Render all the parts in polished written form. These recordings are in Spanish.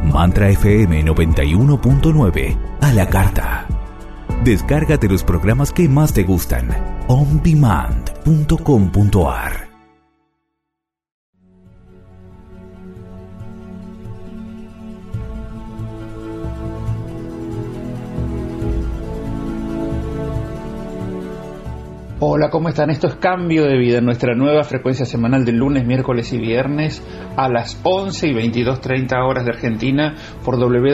Mantra FM 91.9 a la carta. Descárgate los programas que más te gustan. ondemand.com.ar. Hola, ¿cómo están? Esto es Cambio de Vida, nuestra nueva frecuencia semanal de lunes, miércoles y viernes a las 11 y 22:30 horas de Argentina por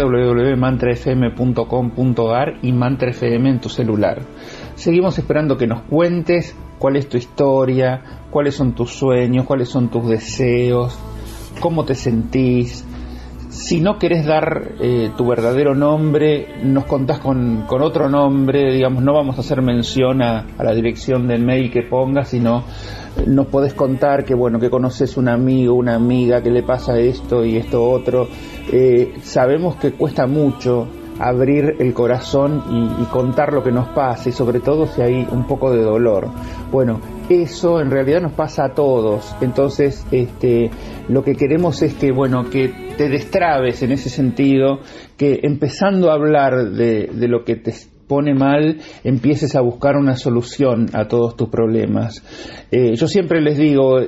www.mantrafm.com.ar y Mantra FM en tu celular. Seguimos esperando que nos cuentes cuál es tu historia, cuáles son tus sueños, cuáles son tus deseos, cómo te sentís. Si no querés dar tu verdadero nombre, nos contás con otro nombre, digamos, no vamos a hacer mención a la dirección del mail que pongas, sino nos podés contar que, bueno, que conoces un amigo, una amiga, que le pasa esto y esto otro. Sabemos que cuesta mucho abrir el corazón y contar lo que nos pasa, y sobre todo si hay un poco de dolor. Bueno, eso en realidad nos pasa a todos. Entonces, lo que queremos es que, bueno, que te destrabes en ese sentido, que empezando a hablar de lo que te pone mal, empieces a buscar una solución a todos tus problemas. Yo siempre les digo,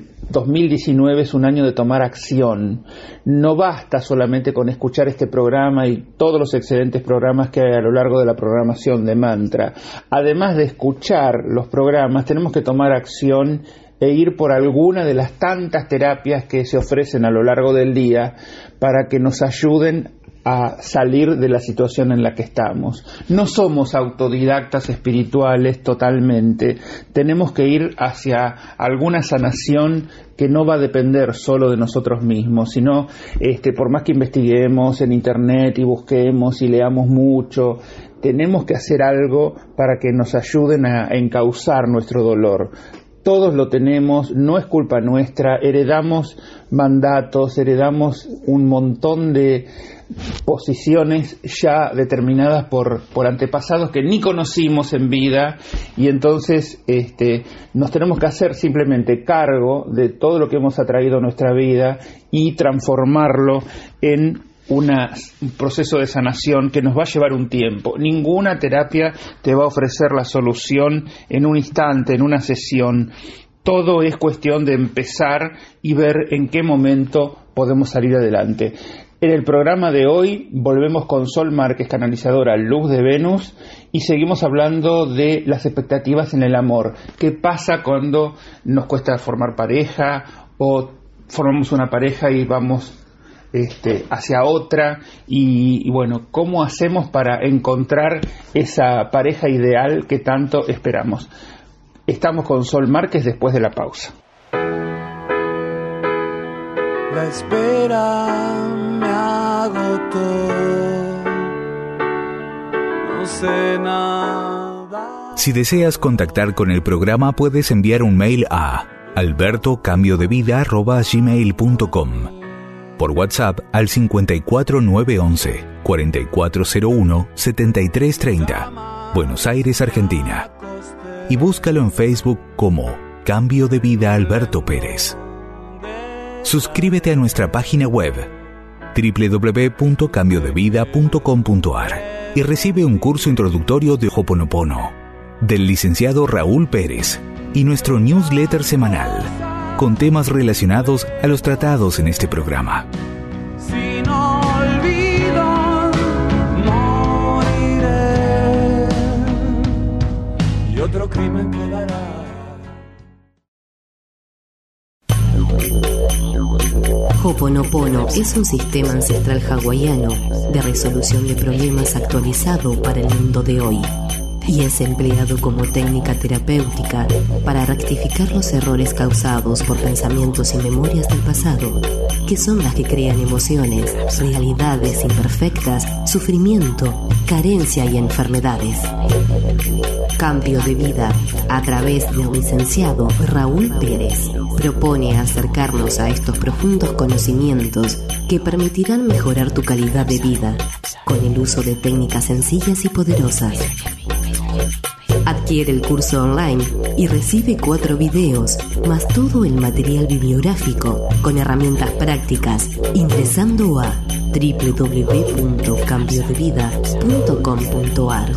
2019 es un año de tomar acción. No basta solamente con escuchar este programa y todos los excelentes programas que hay a lo largo de la programación de Mantra. Además de escuchar los programas, tenemos que tomar acción e ir por alguna de las tantas terapias que se ofrecen a lo largo del día para que nos ayuden a salir de la situación en la que estamos. No somos autodidactas espirituales totalmente. Tenemos que ir hacia alguna sanación que no va a depender solo de nosotros mismos, sino por más que investiguemos en internet y busquemos y leamos mucho, tenemos que hacer algo para que nos ayuden a encauzar nuestro dolor. Todos lo tenemos, no es culpa nuestra, heredamos mandatos, heredamos un montón de posiciones ya determinadas por antepasados que ni conocimos en vida, y entonces nos tenemos que hacer simplemente cargo de todo lo que hemos atraído a nuestra vida y transformarlo en un proceso de sanación que nos va a llevar un tiempo. Ninguna terapia te va a ofrecer la solución en un instante, en una sesión. Todo es cuestión de empezar y ver en qué momento podemos salir adelante. En el programa de hoy volvemos con Sol Márquez, canalizadora Luz de Venus, y seguimos hablando de las expectativas en el amor. ¿Qué pasa cuando nos cuesta formar pareja o formamos una pareja y vamos hacia otra? Y bueno, ¿cómo hacemos para encontrar esa pareja ideal que tanto esperamos? Estamos con Sol Márquez después de la pausa. La espera me agotó, no sé nada. Si deseas contactar con el programa, puedes enviar un mail a albertocambiodevida@gmail.com, por WhatsApp al 54911 4401 7330, Buenos Aires, Argentina, y búscalo en Facebook como Cambio de Vida Alberto Pérez. Suscríbete a nuestra página web www.cambiodevida.com.ar y recibe un curso introductorio de Ho'oponopono del licenciado Raúl Pérez y nuestro newsletter semanal con temas relacionados a los tratados en este programa. Si no olvido, moriré y otro crimen quedará. Ho'oponopono es un sistema ancestral hawaiano de resolución de problemas actualizado para el mundo de hoy y es empleado como técnica terapéutica para rectificar los errores causados por pensamientos y memorias del pasado, que son las que crean emociones, realidades imperfectas, sufrimiento, carencia y enfermedades. Cambio de Vida, a través del licenciado Raúl Pérez, propone acercarnos a estos profundos conocimientos que permitirán mejorar tu calidad de vida con el uso de técnicas sencillas y poderosas. Adquiere el curso online y recibe 4 videos, más todo el material bibliográfico con herramientas prácticas, ingresando a www.cambiodevida.com.ar.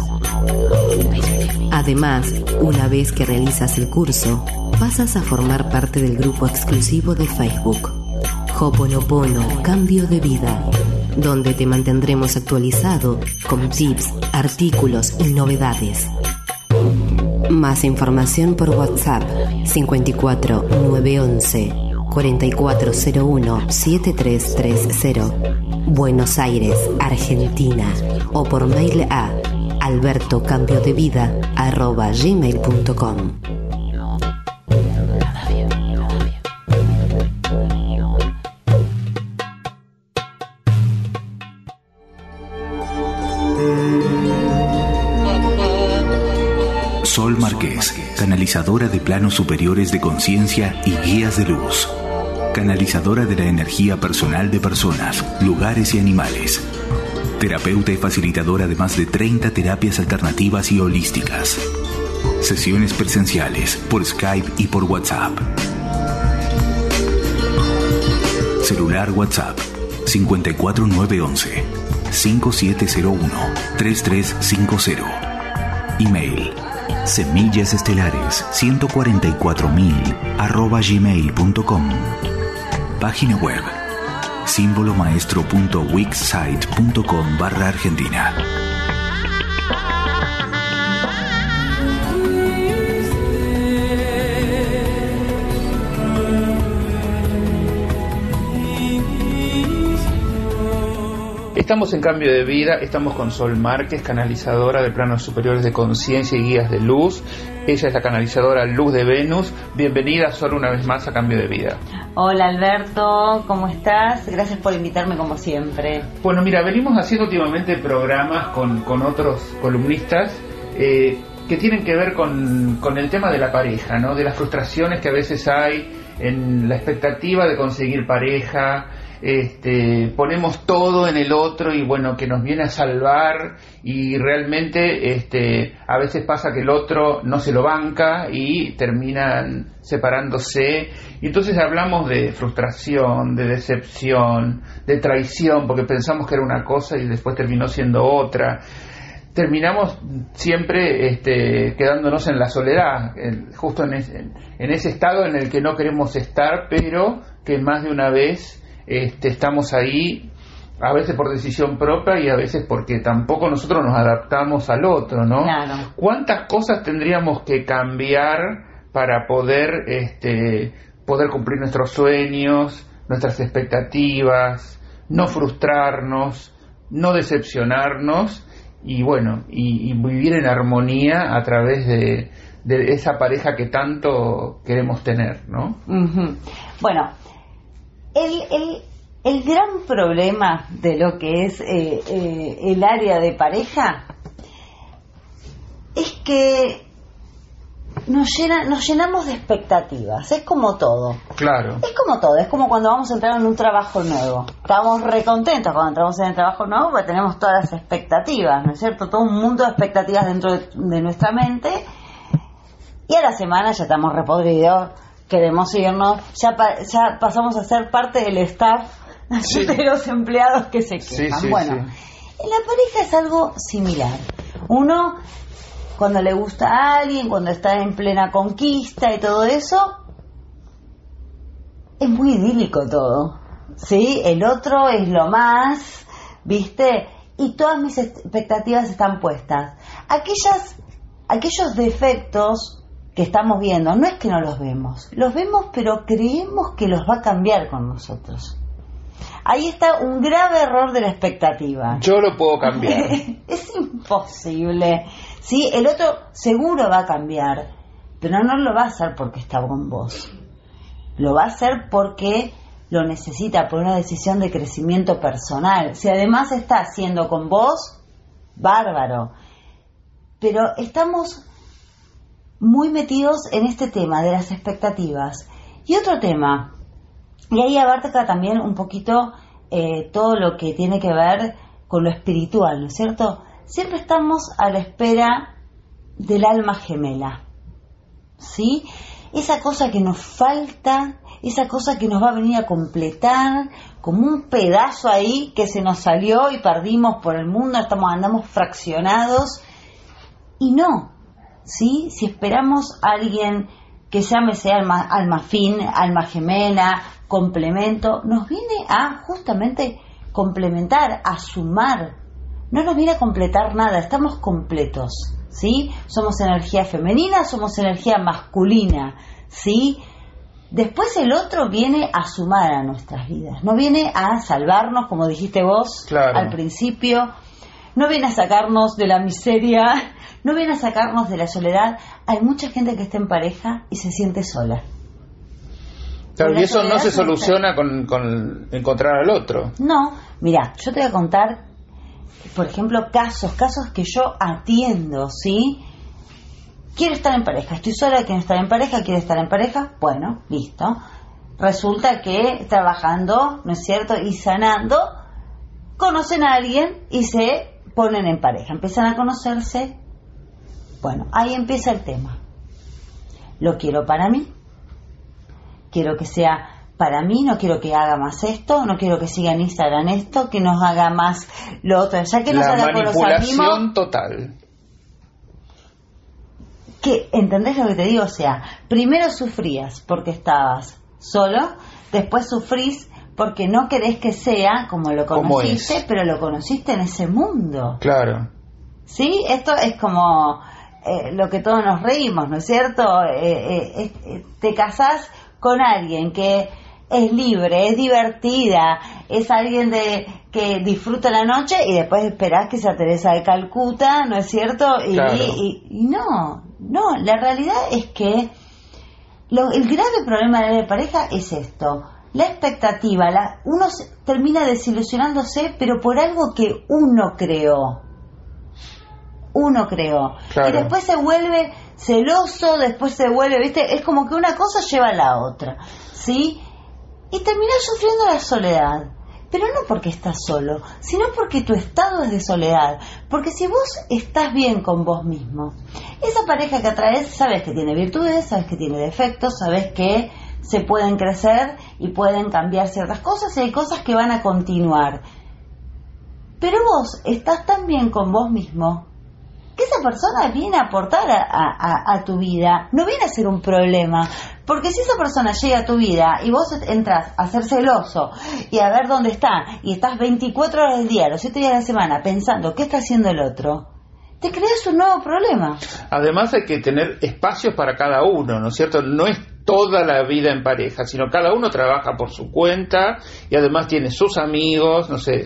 Además, una vez que realizas el curso, pasas a formar parte del grupo exclusivo de Facebook Hoponopono Cambio de Vida, donde te mantendremos actualizado con tips, artículos y novedades. Más información por WhatsApp 54 911 4401 7330, Buenos Aires, Argentina, o por mail a albertocambiodevida@gmail.com. Sol Marqués, canalizadora de planos superiores de conciencia y guías de luz. Canalizadora de la energía personal de personas, lugares y animales. Terapeuta y facilitadora de más de 30 terapias alternativas y holísticas. Sesiones presenciales, por Skype y por WhatsApp. Celular WhatsApp 54911 5701 3350. Email semillasestelares144000 Página web símbolomaestro.wixsite.com/Argentina. Estamos en Cambio de Vida, estamos con Sol Márquez, canalizadora de planos superiores de conciencia y guías de luz. Ella es la canalizadora Luz de Venus. Bienvenida, Sol, una vez más a Cambio de Vida. Hola Alberto, ¿cómo estás? Gracias por invitarme como siempre. Bueno, mira, venimos haciendo últimamente programas con otros columnistas que tienen que ver con el tema de la pareja, ¿no? De las frustraciones que a veces hay en la expectativa de conseguir pareja. Ponemos todo en el otro y bueno, que nos viene a salvar, y realmente a veces pasa que el otro no se lo banca y terminan separándose, y entonces hablamos de frustración, de decepción, de traición, porque pensamos que era una cosa y después terminó siendo otra. Terminamos siempre quedándonos en la soledad, justo en ese estado en el que no queremos estar, pero que más de una vez estamos ahí, a veces por decisión propia y a veces porque tampoco nosotros nos adaptamos al otro, ¿no? Claro. ¿Cuántas cosas tendríamos que cambiar para poder cumplir nuestros sueños, nuestras expectativas, no frustrarnos, no decepcionarnos y bueno, y vivir en armonía a través de esa pareja que tanto queremos tener, ¿no? Uh-huh. Bueno, el gran problema de lo que es el área de pareja es que nos llenamos de expectativas. Es como todo. Claro. Es como todo. Es como cuando vamos a entrar en un trabajo nuevo. Estamos recontentos cuando entramos en el trabajo nuevo porque tenemos todas las expectativas, ¿no es cierto? Todo un mundo de expectativas dentro de nuestra mente, y a la semana ya estamos repodridos. Queremos irnos, ya pasamos a ser parte del staff, sí, de los empleados que se quejan. Sí, bueno, en la pareja es algo similar. Uno, cuando le gusta a alguien, cuando está en plena conquista y todo eso, es muy idílico todo, ¿sí? El otro es lo más, ¿viste? Y todas mis expectativas están puestas. Aquellos defectos que estamos viendo, no es que no los vemos, pero creemos que los va a cambiar con nosotros. Ahí está un grave error de la expectativa. Yo lo puedo cambiar. Es imposible. Sí, el otro seguro va a cambiar, pero no lo va a hacer porque está con vos. Lo va a hacer porque lo necesita, por una decisión de crecimiento personal. Si además está haciendo con vos, bárbaro. Pero estamos muy metidos en este tema de las expectativas. Y otro tema, y ahí abarca también un poquito todo lo que tiene que ver con lo espiritual, ¿no es cierto? Siempre estamos a la espera del alma gemela, ¿sí? Esa cosa que nos falta, esa cosa que nos va a venir a completar, como un pedazo ahí que se nos salió y perdimos por el mundo, andamos fraccionados. Y no, ¿sí? Si esperamos a alguien que llámese alma afín, alma gemela, complemento, nos viene a justamente complementar, a sumar. No nos viene a completar nada, estamos completos, ¿sí? Somos energía femenina, somos energía masculina, ¿sí? Después el otro viene a sumar a nuestras vidas, no viene a salvarnos, como dijiste vos al principio, no viene a sacarnos de la miseria, no viene a sacarnos de la soledad. Hay mucha gente que está en pareja y se siente sola. Claro, y eso no se soluciona con encontrar al otro. No, mira, yo te voy a contar, por ejemplo, casos que yo atiendo, ¿sí? Quiero estar en pareja, estoy sola, quiero estar en pareja, bueno, listo. Resulta que trabajando, ¿no es cierto?, y sanando, conocen a alguien y se ponen en pareja, empiezan a conocerse. Bueno, ahí empieza el tema. Lo quiero para mí, quiero que sea para mí, no quiero que haga más esto, no quiero que siga en Instagram esto, que nos haga más lo otro, ya que nos haga con los amigos. La manipulación total. Que, ¿entendés lo que te digo? O sea, primero sufrías porque estabas solo, después sufrís porque no querés que sea como lo conociste, pero lo conociste en ese mundo. Claro. ¿Sí? Esto es como lo que todos nos reímos, ¿no es cierto? Te casás con alguien que es libre, es divertida, es alguien que disfruta la noche y después esperás que sea Teresa de Calcuta, ¿no es cierto? Claro. Y no, la realidad es que el grave problema de la pareja es esto, la expectativa, uno termina desilusionándose, pero por algo que uno creó. Claro. Y después se vuelve celoso, después se vuelve, ¿viste? Es como que una cosa lleva a la otra, ¿sí? Y terminás sufriendo la soledad, pero no porque estás solo, sino porque tu estado es de soledad. Porque si vos estás bien con vos mismo, esa pareja que atraes, sabes que tiene virtudes, sabes que tiene defectos, sabes que se pueden crecer y pueden cambiar ciertas cosas y hay cosas que van a continuar. Pero vos estás tan bien con vos mismo que esa persona viene a aportar a tu vida, no viene a ser un problema. Porque si esa persona llega a tu vida y vos entras a ser celoso y a ver dónde está y estás 24 horas del día, los 7 días de la semana pensando qué está haciendo el otro, te creas un nuevo problema. Además hay que tener espacios para cada uno, ¿no es cierto? No es toda la vida en pareja, sino cada uno trabaja por su cuenta y además tiene sus amigos, no sé.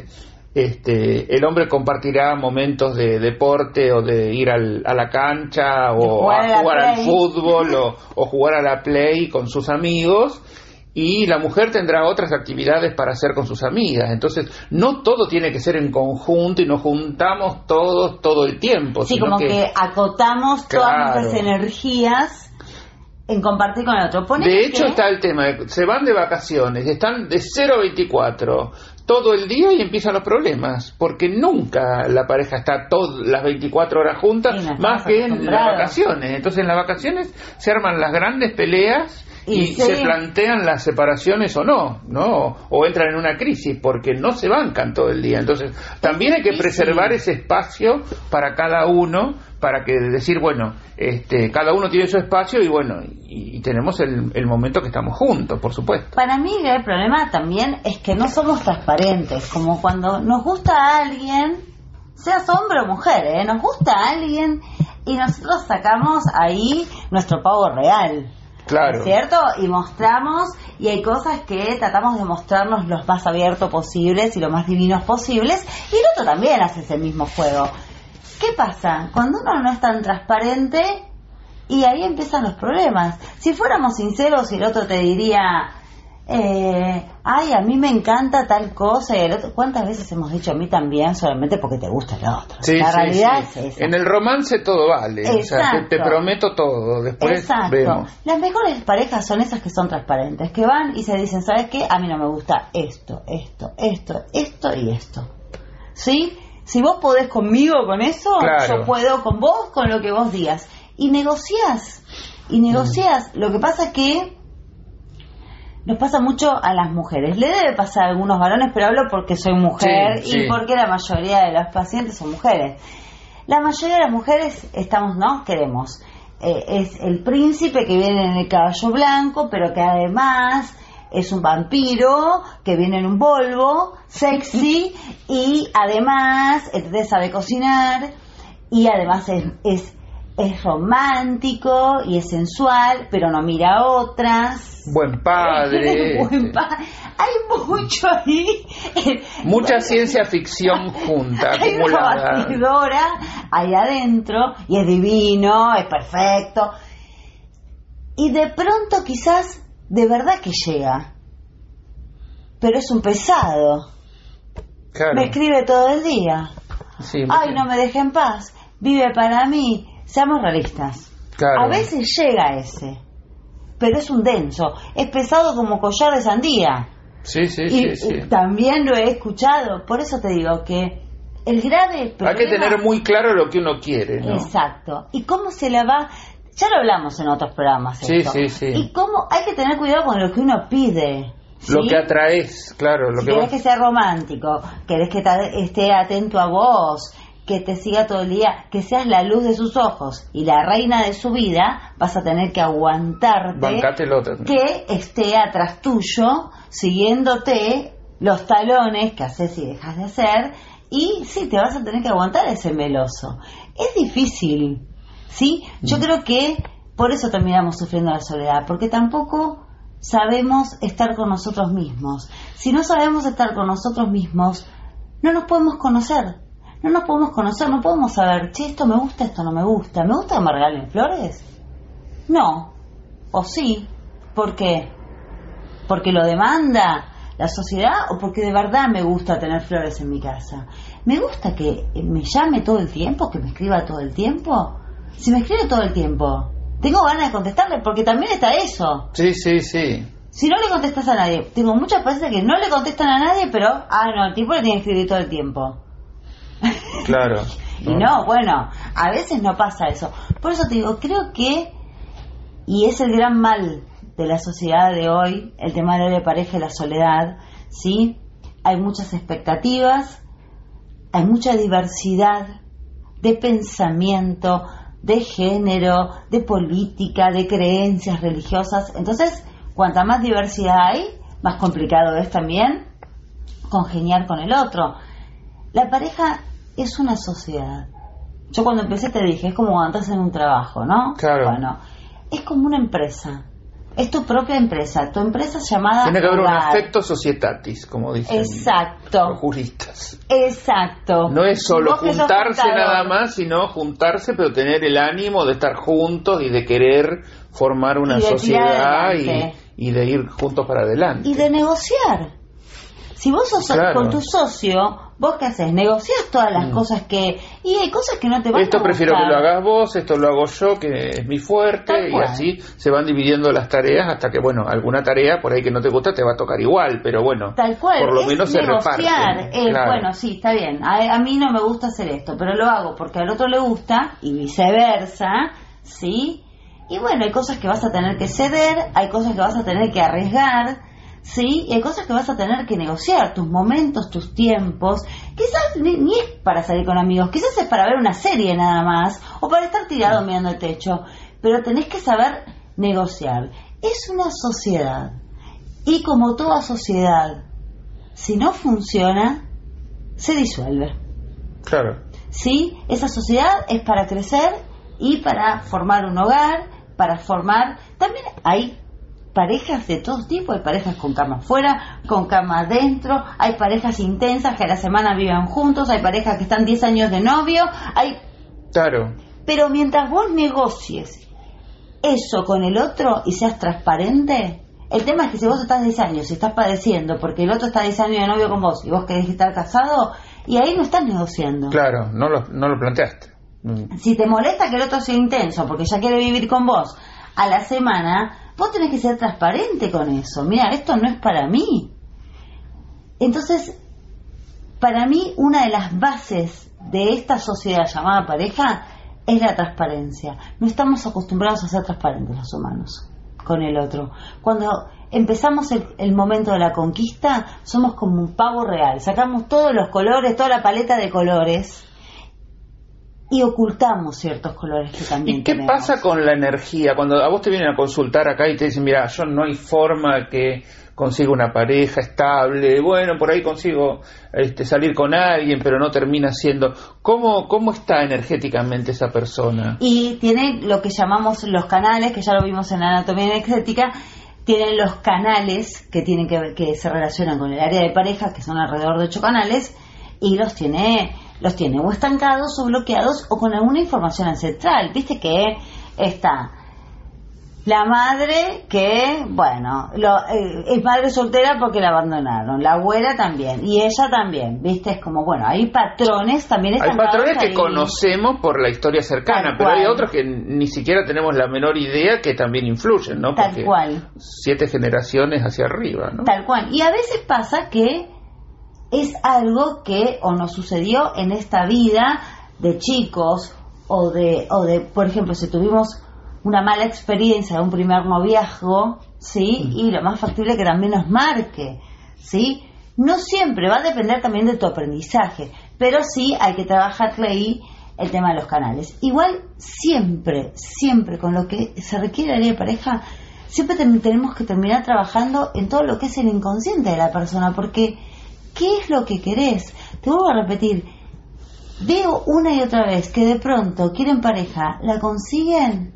El hombre compartirá momentos de deporte o de ir a la cancha o a jugar al fútbol o jugar a la play con sus amigos, y la mujer tendrá otras actividades para hacer con sus amigas. Entonces no todo tiene que ser en conjunto y nos juntamos todos todo el tiempo. Sí, como que acotamos todas nuestras energías en compartir con el otro. De hecho está el tema, se van de vacaciones, están de 0 a 24 todo el día y empiezan los problemas, porque nunca la pareja está todas las 24 horas juntas, más que en las vacaciones. Entonces en las vacaciones se arman las grandes peleas y se plantean las separaciones o no, o entran en una crisis porque no se bancan todo el día. Entonces también hay que preservar ese espacio para cada uno, para que decir, bueno, cada uno tiene su espacio y bueno, y tenemos el momento que estamos juntos, por supuesto. Para mí el problema también es que no somos transparentes, como cuando nos gusta a alguien, seas hombre o mujer, nos gusta a alguien y nosotros sacamos ahí nuestro pavo real. Claro. ¿Cierto? Y mostramos, y hay cosas que tratamos de mostrarnos los más abiertos posibles y lo más divinos posibles, y el otro también hace ese mismo juego. ¿Qué pasa? Cuando uno no es tan transparente, y ahí empiezan los problemas. Si fuéramos sinceros y el otro te diría, ay, a mí me encanta tal cosa, y el otro, ¿cuántas veces hemos dicho a mí también solamente porque te gusta el otro? Sí, la realidad sí. es esa. En el romance todo vale. Exacto. O sea, te prometo todo, después vemos. Las mejores parejas son esas que son transparentes, que van y se dicen, ¿sabes qué? A mí no me gusta esto y esto. ¿Sí? Si vos podés conmigo con eso, claro, yo puedo con vos, con lo que vos digas. Y negociás. Lo que pasa es que nos pasa mucho a las mujeres. Le debe pasar a algunos varones, pero hablo porque soy mujer y porque la mayoría de los pacientes son mujeres. La mayoría de las mujeres queremos. Es el príncipe que viene en el caballo blanco, pero que además es un vampiro que viene en un Volvo, sexy, y además sabe cocinar, y además es romántico y es sensual, pero no mira a otras. Buen padre. Hay mucho ahí. Mucha ciencia ficción junta, hay acumulada. Una batidora ahí adentro, y es divino, es perfecto. Y de pronto quizás de verdad que llega, pero es un pesado. Claro. Me escribe todo el día. Sí, Ay, no me deje en paz. Vive para mí. Seamos realistas. Claro. A veces llega ese, pero es un denso. Es pesado como collar de sandía. Sí. Y también lo he escuchado. Por eso te digo que el grave problema... Hay que tener muy claro lo que uno quiere, ¿no? Exacto. ¿Y cómo se la va...? Ya lo hablamos en otros programas. Sí. Y cómo hay que tener cuidado con lo que uno pide. ¿sí? Lo que atraes, claro. Lo si que querés que sea romántico, querés que esté atento a vos, que te siga todo el día, que seas la luz de sus ojos y la reina de su vida, vas a tener que aguantarte que esté atrás tuyo, siguiéndote los talones que haces y dejas de hacer, y sí, te vas a tener que aguantar ese meloso. Es difícil, ¿sí? Yo creo que por eso terminamos sufriendo la soledad, porque tampoco sabemos estar con nosotros mismos. Si no sabemos estar con nosotros mismos, no nos podemos conocer. No podemos saber, esto me gusta, esto no me gusta. ¿Me gusta que me regalen flores? No. ¿O sí? ¿Por qué? ¿Porque lo demanda la sociedad o porque de verdad me gusta tener flores en mi casa? ¿Me gusta que me llame todo el tiempo, que me escriba todo el tiempo? Si me escribe todo el tiempo, tengo ganas de contestarle, porque también está eso. Sí. Si no le contestas a nadie, tengo muchas veces que no le contestan a nadie, pero, el tipo le tiene que escribir todo el tiempo. Claro. Y a veces no pasa eso. Por eso te digo, creo que, y es el gran mal de la sociedad de hoy, el tema de la pareja y la soledad, ¿sí? Hay muchas expectativas, hay mucha diversidad de pensamiento, de género, de política, de creencias religiosas. Entonces, cuanta más diversidad hay, más complicado es también congeniar con el otro. La pareja es una sociedad. Yo cuando empecé te dije, es como cuando estás en un trabajo, ¿no? Claro. Bueno, es como una empresa. Es tu propia empresa. Tu empresa es llamada Tiene que haber un hogar. afecto societatis, como dicen los juristas. Exacto. No es solo Vos que sos juntarse contador. nada más, sino juntarse, pero tener el ánimo de estar juntos y de querer formar una Y de sociedad tirar adelante. y de ir juntos para adelante. Y de negociar. Si vos sos con tu socio, ¿vos qué haces? Negociás todas las cosas que... Y hay cosas que no te van a Esto gustar. prefiero que lo hagas vos, esto lo hago yo, que es mi fuerte, Tal y cual. así se van dividiendo las tareas hasta que, alguna tarea por ahí que no te gusta te va a tocar igual, pero Tal cual, por lo es menos se negociar. reparten. Claro. Bueno, sí, está bien. A mí no me gusta hacer esto, pero lo hago porque al otro le gusta y viceversa, ¿sí? Y hay cosas que vas a tener que ceder, hay cosas que vas a tener que arriesgar, ¿sí? Y hay cosas que vas a tener que negociar, tus momentos, tus tiempos. Quizás ni es para salir con amigos, quizás es para ver una serie nada más, o para estar tirado mirando el techo, pero tenés que saber negociar. Es una sociedad, y como toda sociedad, si no funciona, se disuelve. Claro. ¿Sí? Esa sociedad es para crecer y para formar un hogar, para formar... También hay parejas de todo tipo, hay parejas con cama afuera, con cama adentro, hay parejas intensas que a la semana viven juntos, hay parejas que están 10 años de novio, Claro. Pero mientras vos negocies eso con el otro y seas transparente, el tema es que si vos estás 10 años y estás padeciendo porque el otro está 10 años de novio con vos y vos querés estar casado, y ahí no estás negociando. Claro, no lo planteaste. Si te molesta que el otro sea intenso porque ya quiere vivir con vos a la semana, vos tenés que ser transparente con eso. Mira, esto no es para mí. Entonces, para mí, una de las bases de esta sociedad llamada pareja es la transparencia. No estamos acostumbrados a ser transparentes los humanos con el otro. Cuando empezamos el momento de la conquista, somos como un pavo real, sacamos todos los colores, toda la paleta de colores y ocultamos ciertos colores que también ¿Y qué tenemos. pasa con la energía? Cuando a vos te vienen a consultar acá y te dicen, mira, yo no hay forma que consiga una pareja estable, bueno, por ahí consigo salir con alguien, pero no termina siendo. ¿Cómo está energéticamente esa persona? Y tiene lo que llamamos los canales, que ya lo vimos en la anatomía energética, tienen los canales que tienen que ver, que se relacionan con el área de pareja, que son alrededor de 8 canales, y los tiene o estancados o bloqueados o con alguna información ancestral. Viste que está la madre que, bueno, es madre soltera porque la abandonaron, la abuela también, y ella también, viste, es como, bueno, hay patrones también Hay estancados. patrones que ahí. conocemos por la historia cercana, Tal pero hay cual. otros que ni siquiera tenemos la menor idea que también influyen, ¿no? Tal Porque cual. 7 generaciones hacia arriba, ¿no? Tal cual. Y a veces pasa que es algo que o nos sucedió en esta vida de chicos o de por ejemplo, si tuvimos una mala experiencia de un primer noviazgo, ¿sí? Y lo más factible es que también nos marque, ¿sí? No siempre, va a depender también de tu aprendizaje, pero sí hay que trabajarle ahí el tema de los canales. Igual siempre con lo que se requiere el área de pareja, siempre tenemos que terminar trabajando en todo lo que es el inconsciente de la persona, porque ¿qué es lo que querés? Te vuelvo a repetir, veo una y otra vez que de pronto quieren pareja, la consiguen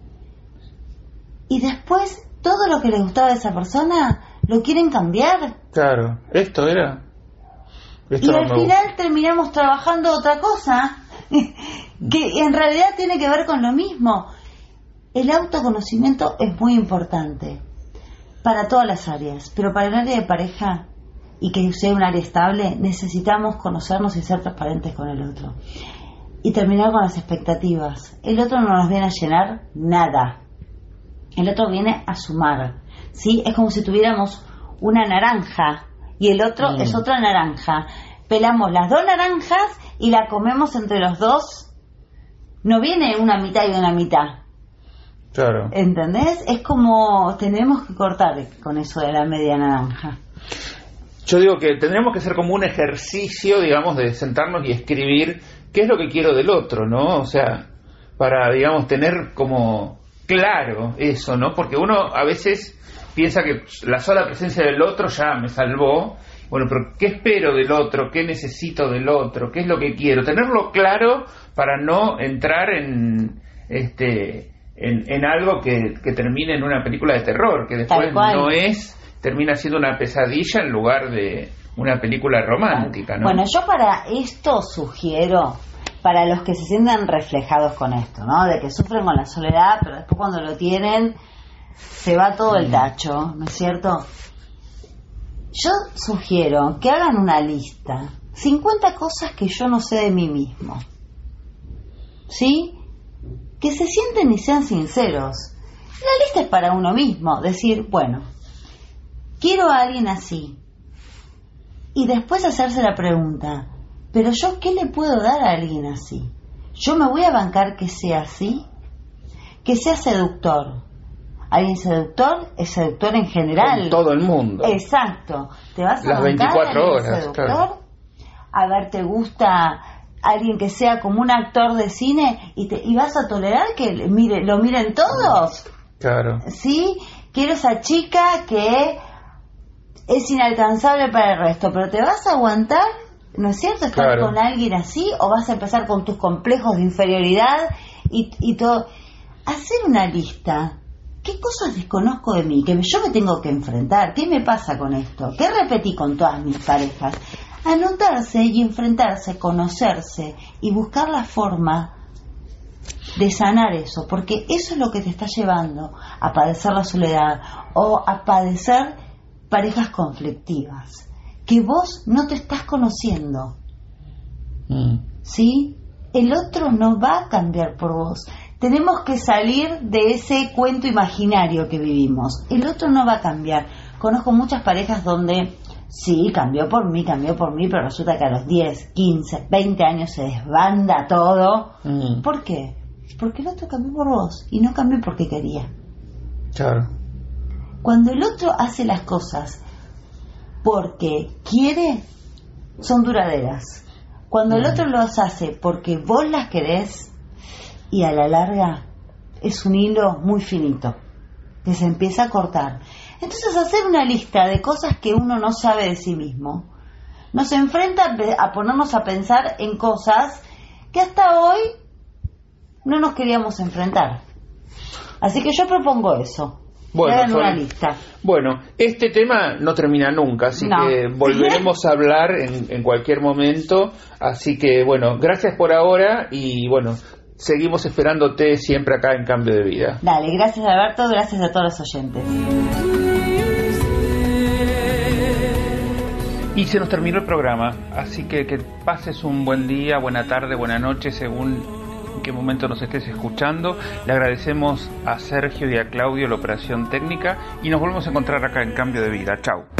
y después todo lo que les gustaba de esa persona lo quieren cambiar. Claro, esto era. Esto Y no al me final gusta. terminamos trabajando otra cosa que en realidad tiene que ver con lo mismo. El autoconocimiento es muy importante para todas las áreas, pero para el área de pareja y que sea un área estable, necesitamos conocernos y ser transparentes con el otro. Y terminar con las expectativas. El otro no nos viene a llenar nada. El otro viene a sumar. ¿Sí? Es como si tuviéramos una naranja y el otro es otra naranja. Pelamos las 2 naranjas y la comemos entre los dos. No viene una mitad y una mitad. Claro. ¿Entendés? Es como tenemos que cortar con eso de la media naranja. Yo digo que tendríamos que hacer como un ejercicio, digamos, de sentarnos y escribir qué es lo que quiero del otro, ¿no? O sea, para, digamos, tener como claro eso, ¿no? Porque uno a veces piensa que la sola presencia del otro ya me salvó. Bueno, pero ¿qué espero del otro? ¿Qué necesito del otro? ¿Qué es lo que quiero? Tenerlo claro para no entrar en algo que termine en una película de terror, que después no es, termina siendo una pesadilla en lugar de una película romántica, ¿no? Bueno, yo para esto sugiero, para los que se sientan reflejados con esto, ¿no? De que sufren con la soledad, pero después cuando lo tienen se va todo el tacho, ¿no es cierto? Yo sugiero que hagan una lista, 50 cosas que yo no sé de mí mismo, ¿sí? Que se sienten y sean sinceros. La lista es para uno mismo, decir, bueno, quiero a alguien así. Y después hacerse la pregunta, ¿pero yo qué le puedo dar a alguien así? ¿Yo me voy a bancar que sea así? Que sea seductor. Alguien seductor es seductor en general. Con todo el mundo. Exacto. ¿Te vas a las bancar 24 a alguien horas, seductor? claro. A ver, ¿te gusta alguien que sea como un actor de cine y vas a tolerar que lo miren todos? Claro. ¿Sí? Quiero esa chica que es inalcanzable para el resto, pero ¿te vas a aguantar, no es cierto, estar Claro. con alguien así? ¿O vas a empezar con tus complejos de inferioridad y todo? Hacer una lista. ¿Qué cosas desconozco de mí? Que yo me tengo que enfrentar. ¿Qué me pasa con esto? ¿Qué repetí con todas mis parejas? Anotarse y enfrentarse, conocerse y buscar la forma de sanar eso, porque eso es lo que te está llevando a padecer la soledad o a padecer parejas conflictivas, que vos no te estás conociendo, ¿sí? El otro no va a cambiar por vos. Tenemos que salir de ese cuento imaginario que vivimos. El otro no va a cambiar. Conozco muchas parejas donde sí, cambió por mí, pero resulta que a los 10, 15, 20 años se desbanda todo. ¿Por qué? Porque el otro cambió por vos y no cambió porque quería. Claro. Cuando el otro hace las cosas porque quiere, son duraderas. Cuando el otro los hace porque vos las querés, y a la larga es un hilo muy finito que se empieza a cortar. Entonces, hacer una lista de cosas que uno no sabe de sí mismo nos enfrenta a ponernos a pensar en cosas que hasta hoy no nos queríamos enfrentar. Así que yo propongo eso. Bueno, una lista. Bueno, este tema no termina nunca, así que volveremos a hablar en cualquier momento. Así que, bueno, gracias por ahora y, bueno, seguimos esperándote siempre acá en Cambio de Vida. Dale, gracias Alberto, gracias a todos los oyentes. Y se nos terminó el programa, así que pases un buen día, buena tarde, buena noche, según en qué momento nos estés escuchando. Le agradecemos a Sergio y a Claudio la operación técnica y nos volvemos a encontrar acá en Cambio de Vida. Chau.